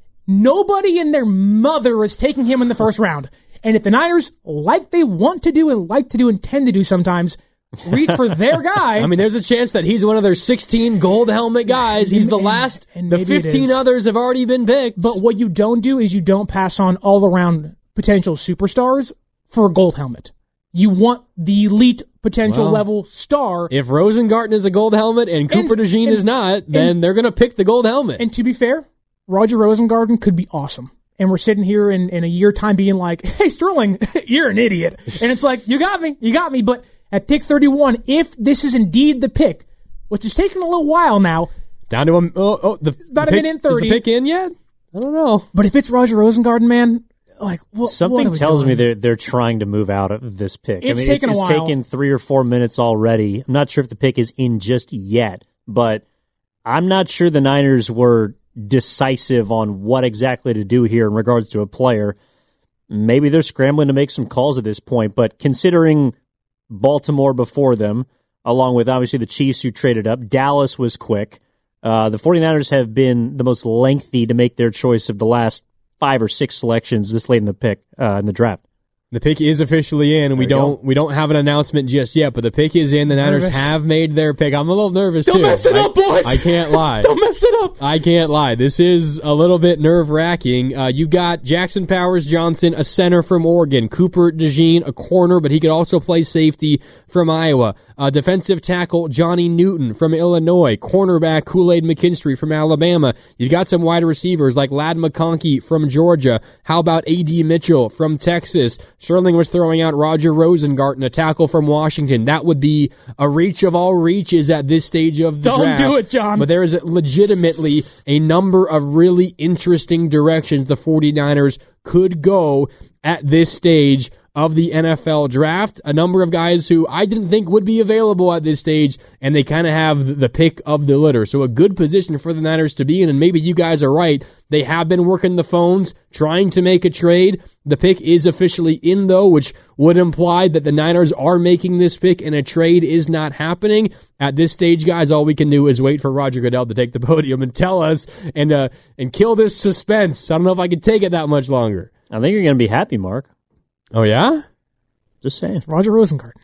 nobody and their mother is taking him in the first round. And if the Niners, like they want to do and tend to do sometimes, reach for their guy. I mean, there's a chance that he's one of their 16 gold helmet guys. He's the last. And the 15 others have already been picked. But what you don't do is you don't pass on all-around potential superstars for a gold helmet. You want the elite potential level star. If Rosengarten is a gold helmet and Cooper DeJean is not, then they're going to pick the gold helmet. And to be fair, Roger Rosengarten could be awesome. And we're sitting here in a year time being like, hey, Sterling, you're an idiot. And it's like, you got me. But at pick 31, if this is indeed the pick, which is taking a little while now. Down to about a minute and 30. Is the pick in yet? I don't know. But if it's Roger Rosengarten, man, like, something tells me they're trying to move out of this pick. It's taken a while. It's taken 3 or 4 minutes already. I'm not sure if the pick is in just yet, but I'm not sure the Niners were decisive on what exactly to do here in regards to a player. Maybe they're scrambling to make some calls at this point, but considering Baltimore before them, along with obviously the Chiefs who traded up, Dallas was quick. The 49ers have been the most lengthy to make their choice of the last 5 or 6 selections this late in the pick in the draft. The pick is officially in. We don't have an announcement just yet, but the pick is in. The Niners have made their pick. I'm a little nervous too. Don't mess it up, boys. I can't lie. Don't mess it up. I can't lie. This is a little bit nerve-wracking. You've got Jackson Powers Johnson, a center from Oregon. Cooper DeJean, a corner, but he could also play safety from Iowa. Defensive tackle Johnny Newton from Illinois. Cornerback Kool-Aid McKinstry from Alabama. You've got some wide receivers like Ladd McConkey from Georgia. How about A.D. Mitchell from Texas? Sterling was throwing out Roger Rosengarten, a tackle from Washington. That would be a reach of all reaches at this stage of the draft. Don't do it, John. But there is legitimately a number of really interesting directions the 49ers could go at this stage of the NFL draft. A number of guys who I didn't think would be available at this stage, and they kind of have the pick of the litter. So a good position for the Niners to be in, and maybe you guys are right. They have been working the phones, trying to make a trade. The pick is officially in, though, which would imply that the Niners are making this pick and a trade is not happening. At this stage, guys, all we can do is wait for Roger Goodell to take the podium and tell us and kill this suspense. I don't know if I can take it that much longer. I think you're going to be happy, Mark. Oh, yeah? Just saying. It's Roger Rosengarten.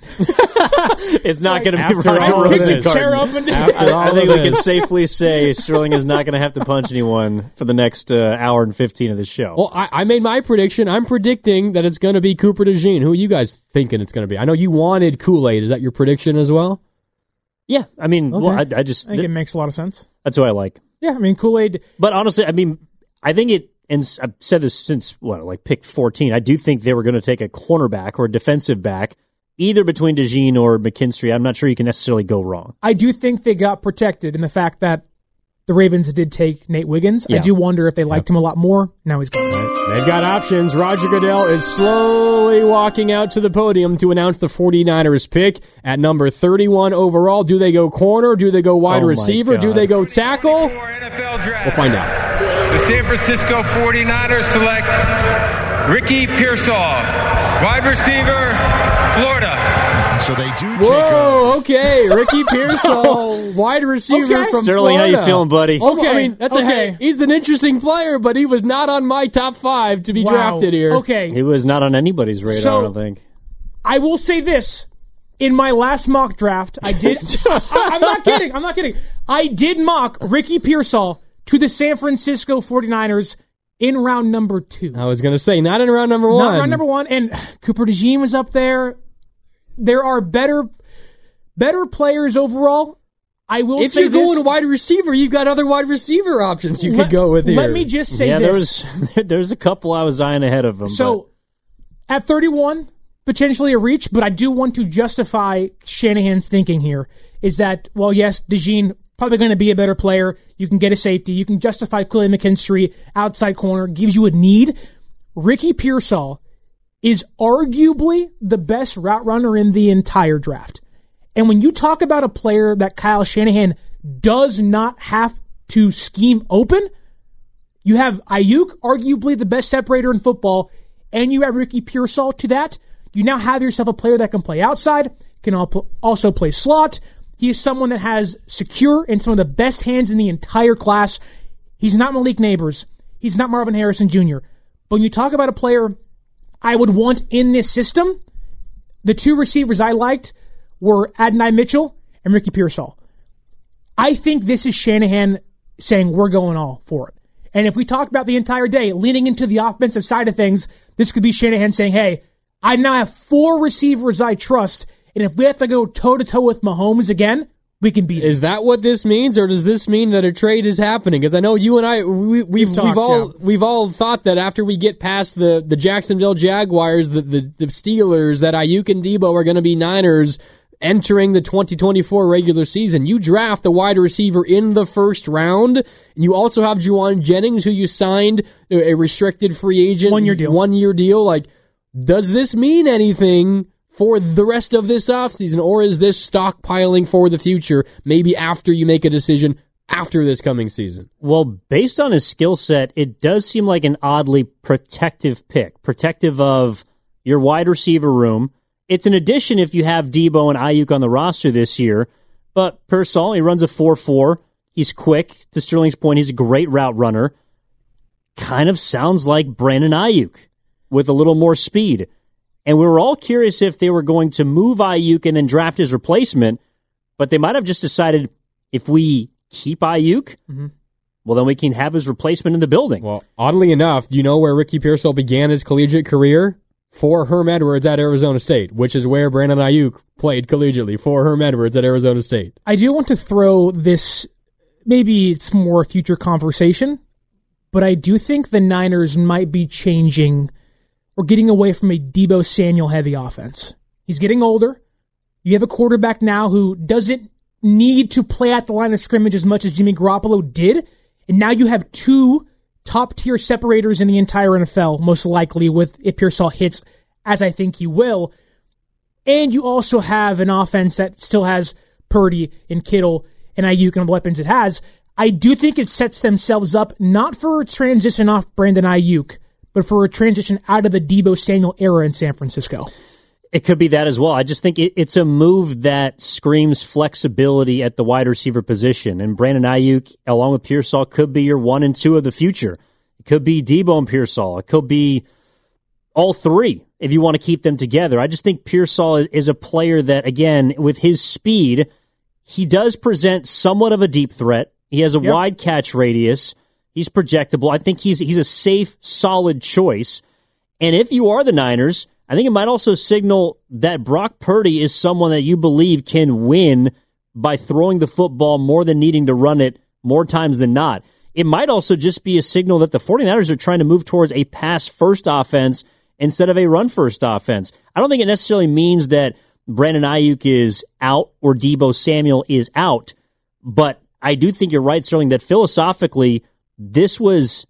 It's not going to be Roger Rosengarten. I think we can safely say Sterling is not going to have to punch anyone for the next hour and 15 of the show. Well, I made my prediction. I'm predicting that it's going to be Cooper DeJean. Who are you guys thinking it's going to be? I know you wanted Kool-Aid. Is that your prediction as well? Yeah. I mean, okay. well, I just... I think it makes a lot of sense. That's what I like. Yeah, I mean, Kool-Aid... But honestly, I mean, I think it... And I've said this since, pick 14. I do think they were going to take a cornerback or a defensive back, either between DeJean or McKinstry. I'm not sure you can necessarily go wrong. I do think they got protected in the fact that the Ravens did take Nate Wiggins. I do wonder if they liked him a lot more. Now he's gone. They've got options. Roger Goodell is slowly walking out to the podium to announce the 49ers pick at number 31 overall. Do they go corner? Do they go wide receiver? Do they go tackle? We'll find out. The San Francisco 49ers select Ricky Pearsall, wide receiver, Florida. So they do take okay. Ricky Pearsall, wide receiver from Sterling, Florida. how you feeling, buddy? Okay. I mean, he's an interesting player, but he was not on my top 5 to be drafted here. Okay. He was not on anybody's radar, I don't think. I will say this. In my last mock draft, I did... I'm not kidding. I did mock Ricky Pearsall to the San Francisco 49ers in round number 2. I was going to say, not in round number 1. Not round number 1, and Cooper DeJean was up there. There are better players overall. I will say this. If you're going wide receiver, you've got other wide receiver options you could go with here. Let me just say this. There's a couple I was eyeing ahead of him. So, at 31, potentially a reach, but I do want to justify Shanahan's thinking here, is that, well, yes, DeJean probably going to be a better player. You can get a safety. You can justify Quilly McKinstry, outside corner, gives you a need. Ricky Pearsall is arguably the best route runner in the entire draft. And when you talk about a player that Kyle Shanahan does not have to scheme open, you have Ayuk, arguably the best separator in football, and you have Ricky Pearsall to that. You now have yourself a player that can play outside, can also play slot. He is someone that has secure and some of the best hands in the entire class. He's not Malik Neighbors. He's not Marvin Harrison Jr. But when you talk about a player I would want in this system, the 2 receivers I liked were Adonai Mitchell and Ricky Pearsall. I think this is Shanahan saying we're going all for it. And if we talk about the entire day, leaning into the offensive side of things, this could be Shanahan saying, hey, I now have 4 receivers I trust, and if we have to go toe-to-toe with Mahomes again, we can beat him. Is that what this means, or does this mean that a trade is happening? Because I know you and I, we've all thought that after we get past the Jacksonville Jaguars, the Steelers, that Ayuk and Debo are going to be Niners entering the 2024 regular season. You draft a wide receiver in the first round, and you also have Juwan Jennings, who you signed a restricted free agent 1 year deal. 1 year deal. Like, does this mean anything for the rest of this offseason, or is this stockpiling for the future, maybe after you make a decision after this coming season? Well, based on his skill set, it does seem like an oddly protective pick, protective of your wide receiver room. It's an addition if you have Debo and Ayuk on the roster this year, but Pearsall, he runs a 4.4. He's quick. To Sterling's point, he's a great route runner. Kind of sounds like Brandon Ayuk with a little more speed. And we were all curious if they were going to move Ayuk and then draft his replacement, but they might have just decided if we keep Ayuk, well, then we can have his replacement in the building. Well, oddly enough, do you know where Ricky Pearsall began his collegiate career? For Herm Edwards at Arizona State, which is where Brandon Ayuk played collegiately, for Herm Edwards at Arizona State. I do want to throw this, maybe it's more future conversation, but I do think the Niners might be changing or getting away from a Debo Samuel heavy offense. He's getting older. You have a quarterback now who doesn't need to play at the line of scrimmage as much as Jimmy Garoppolo did, and now you have 2 top-tier separators in the entire NFL, most likely, with if Pearsall hits, as I think he will. And you also have an offense that still has Purdy and Kittle and Ayuk and the weapons it has. I do think it sets themselves up not for a transition off Brandon Ayuk, but for a transition out of the Debo Samuel era in San Francisco. It could be that as well. I just think it's a move that screams flexibility at the wide receiver position. And Brandon Ayuk, along with Pearsall, could be your 1 and 2 of the future. It could be Debo and Pearsall. It could be all 3 if you want to keep them together. I just think Pearsall is a player that, again, with his speed, he does present somewhat of a deep threat. He has a wide catch radius. He's projectable. I think he's a safe, solid choice. And if you are the Niners, I think it might also signal that Brock Purdy is someone that you believe can win by throwing the football more than needing to run it more times than not. It might also just be a signal that the 49ers are trying to move towards a pass-first offense instead of a run-first offense. I don't think it necessarily means that Brandon Ayuk is out or Debo Samuel is out, but I do think you're right, Sterling, that philosophically, this was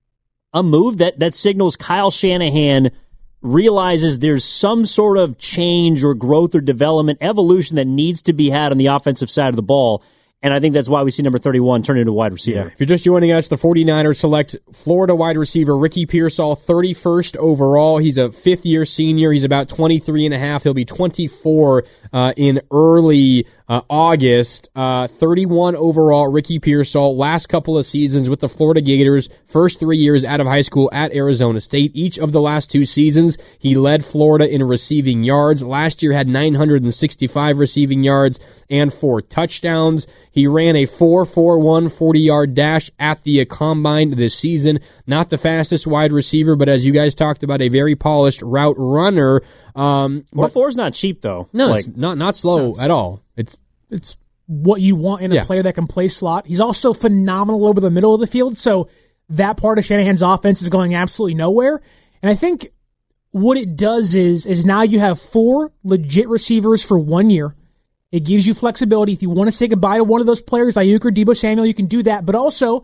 a move that signals Kyle Shanahan realizes there's some sort of change or growth or development, evolution that needs to be had on the offensive side of the ball. And I think that's why we see number 31 turn into a wide receiver. Yeah. If you're just joining us, the 49ers select Florida wide receiver Ricky Pearsall, 31st overall. He's a fifth-year senior. He's about 23 and a half. He'll be 24 in early August. 31 overall, Ricky Pearsall. Last couple of seasons with the Florida Gators. First 3 years out of high school at Arizona State. Each of the last 2 seasons, he led Florida in receiving yards. Last year had 965 receiving yards and 4 touchdowns. He ran a 4.41 40-yard dash at the Combine this season. Not the fastest wide receiver, but as you guys talked about, a very polished route runner. 4.4 is not cheap, though. No, it's not slow at all. It's what you want in a player that can play slot. He's also phenomenal over the middle of the field, so that part of Shanahan's offense is going absolutely nowhere. And I think what it does is now you have 4 legit receivers for 1 year. It gives you flexibility. If you want to say goodbye to one of those players, Ayuk or Deebo Samuel, you can do that. But also,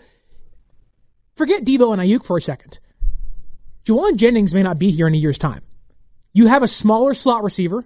forget Deebo and Ayuk for a second. Jauan Jennings may not be here in a year's time. You have a smaller slot receiver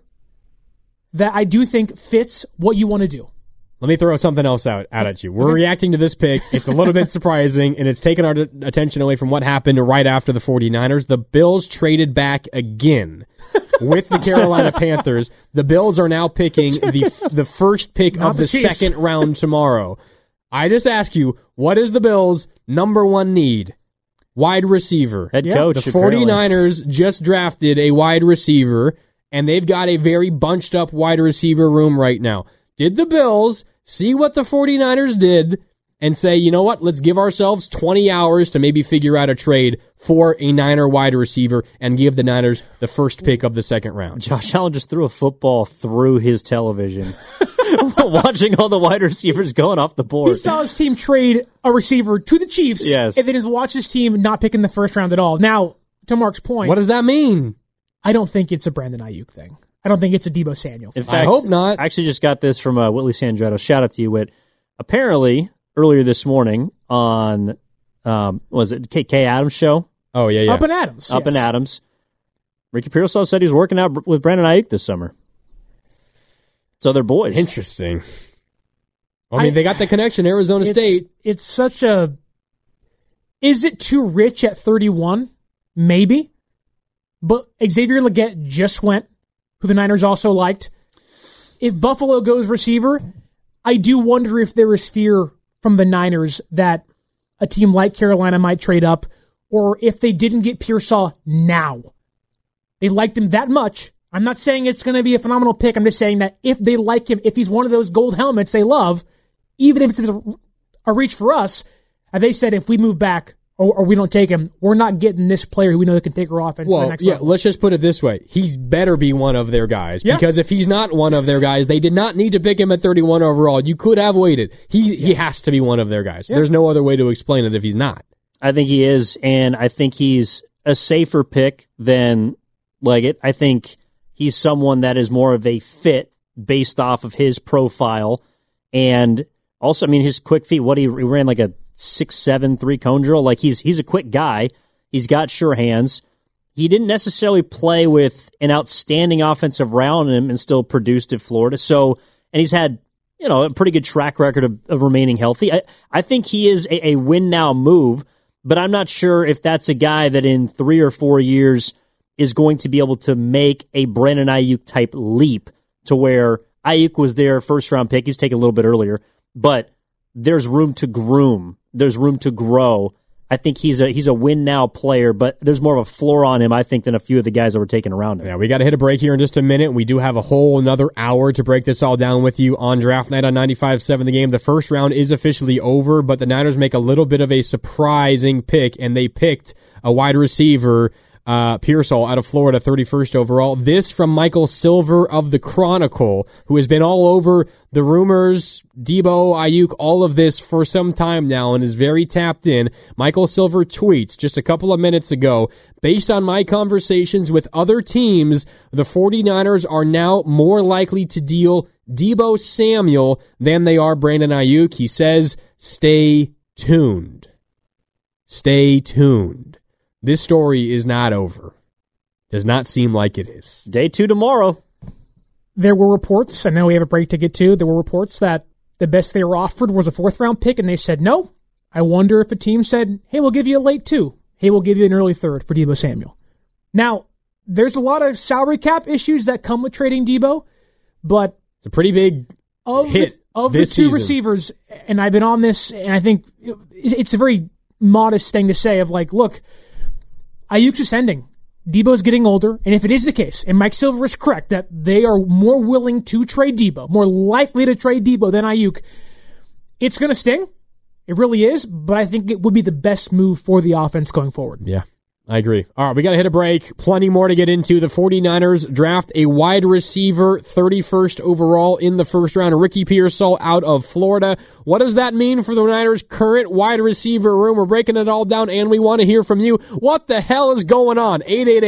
that I do think fits what you want to do. Let me throw something else out at you. We're reacting to this pick. It's a little bit surprising, and it's taken our attention away from what happened right after the 49ers. The Bills traded back again with the Carolina Panthers. The Bills are now picking the first pick of the second round tomorrow. I just ask you, what is the Bills' number 1 need? Wide receiver. Head coach. The 49ers just drafted a wide receiver, and they've got a very bunched up wide receiver room right now. Did the Bills see what the 49ers did and say, you know what, let's give ourselves 20 hours to maybe figure out a trade for a Niner wide receiver and give the Niners the first pick of the second round? Josh Allen just threw a football through his television. Watching all the wide receivers going off the board. He saw his team trade a receiver to the Chiefs, and then has watched his team not pick in the first round at all. Now, to Mark's point, what does that mean? I don't think it's a Brandon Ayuk thing. I don't think it's a Deebo Samuel thing. In fact, I hope not. I actually just got this from Whitley Sandretto. Shout out to you, Whit. Apparently, earlier this morning on, was it K Adams show? Oh, yeah. Up in Adams. Up in Adams. Ricky Pearsall said he's working out with Brandon Ayuk this summer. So they're boys. Interesting. I mean, they got the connection, Arizona State. It's such a... Is it too rich at 31? Maybe. But Xavier Legette just went, who the Niners also liked. If Buffalo goes receiver, I do wonder if there is fear from the Niners that a team like Carolina might trade up, or if they didn't get Pearsall now. They liked him that much. I'm not saying it's going to be a phenomenal pick. I'm just saying that if they like him, if he's one of those gold helmets they love, even if it's a reach for us, they said if we move back or we don't take him, we're not getting this player who we know that can take our offense to the next level. Let's just put it this way. He better be one of their guys. Yeah. Because if he's not one of their guys, they did not need to pick him at 31 overall. You could have waited. He has to be one of their guys. Yeah. There's no other way to explain it if he's not. I think he is, and I think he's a safer pick than Leggett. I think he's someone that is more of a fit based off of his profile. And also, I mean, his quick feet, he ran like a 6'7" 3-cone drill. Like, he's a quick guy. He's got sure hands. He didn't necessarily play with an outstanding offensive round in him and still produced at Florida. So, and he's had, a pretty good track record of remaining healthy. I think he is a win-now move, but I'm not sure if that's a guy that in 3 or 4 years is going to be able to make a Brandon Ayuk type leap to where Ayuk was their first-round pick. He was taken a little bit earlier, but there's room to groom. There's room to grow. I think he's a win-now player, but there's more of a floor on him, I think, than a few of the guys that were taken around him. Yeah, we got to hit a break here in just a minute. We do have a whole another hour to break this all down with you on Draft Night on 95.7 The Game. The first round is officially over, but the Niners make a little bit of a surprising pick, and they picked a wide receiver, Pearsall out of Florida, 31st overall. This from Michael Silver of the Chronicle, who has been all over the rumors, Deebo, Ayuk, all of this for some time now and is very tapped in. Michael Silver tweets just a couple of minutes ago, based on my conversations with other teams, the 49ers are now more likely to deal Deebo Samuel than they are Brandon Ayuk. He says, stay tuned. Stay tuned. This story is not over. Does not seem like it is. Day 2 tomorrow. There were reports, I know we have a break to get to, there were reports that the best they were offered was a 4th-round pick, and they said no. I wonder if a team said, hey, we'll give you a late 2. Hey, we'll give you an early 3rd for Deebo Samuel. Now, there's a lot of salary cap issues that come with trading Deebo, but it's a pretty big hit of the 2 receivers, and I've been on this, and I think it's a very modest thing to say of like, look, Ayuk's ascending. Deebo's getting older, and if it is the case, and Mike Silver is correct, that they are more willing to trade Deebo, more likely to trade Deebo than Ayuk, it's going to sting. It really is, but I think it would be the best move for the offense going forward. Yeah, I agree. All right, we got to hit a break. Plenty more to get into. The 49ers draft a wide receiver, 31st overall in the first round, Ricky Pearsall out of Florida. What does that mean for the Niners' current wide receiver room? We're breaking it all down, and we want to hear from you. What the hell is going on?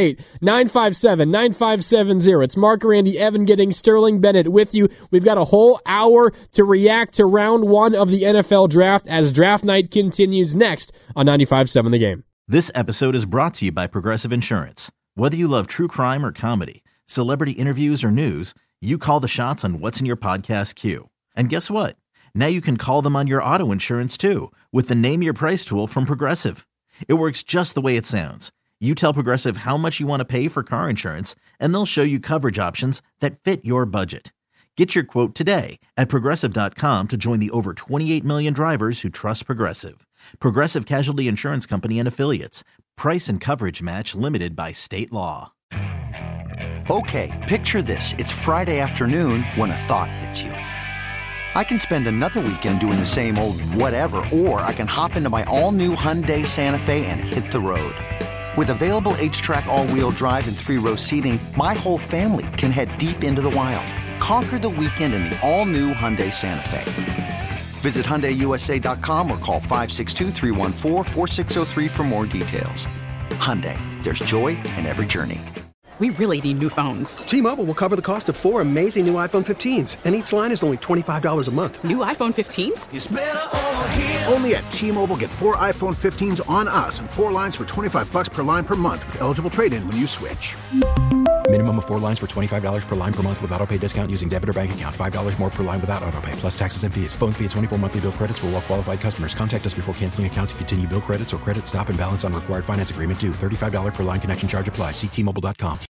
888-957-9570. It's Mark Randy, Evan Giddings, Sterling Bennett with you. We've got a whole hour to react to round 1 of the NFL draft as draft night continues next on 95.7 The Game. This episode is brought to you by Progressive Insurance. Whether you love true crime or comedy, celebrity interviews or news, you call the shots on what's in your podcast queue. And guess what? Now you can call them on your auto insurance too with the Name Your Price tool from Progressive. It works just the way it sounds. You tell Progressive how much you want to pay for car insurance, and they'll show you coverage options that fit your budget. Get your quote today at Progressive.com to join the over 28 million drivers who trust Progressive. Progressive Casualty Insurance Company and Affiliates. Price and coverage match limited by state law. Okay, picture this. It's Friday afternoon when a thought hits you. I can spend another weekend doing the same old whatever, or I can hop into my all-new Hyundai Santa Fe and hit the road. With available H-Track all-wheel drive and 3-row seating, my whole family can head deep into the wild. Conquer the weekend in the all-new Hyundai Santa Fe. Visit HyundaiUSA.com or call 562-314-4603 for more details. Hyundai, there's joy in every journey. We really need new phones. T-Mobile will cover the cost of 4 amazing new iPhone 15s, and each line is only $25 a month. New iPhone 15s? It's better over here. Only at T-Mobile, get 4 iPhone 15s on us and 4 lines for $25 per line per month with eligible trade-in when you switch. Minimum of 4 lines for $25 per line per month with autopay discount using debit or bank account. $5 more per line without autopay, plus taxes and fees. Phone fee at 24 monthly bill credits for well-qualified customers. Contact us before canceling account to continue bill credits or credit stop and balance on required finance agreement due. $35 per line connection charge applies. See T-Mobile.com.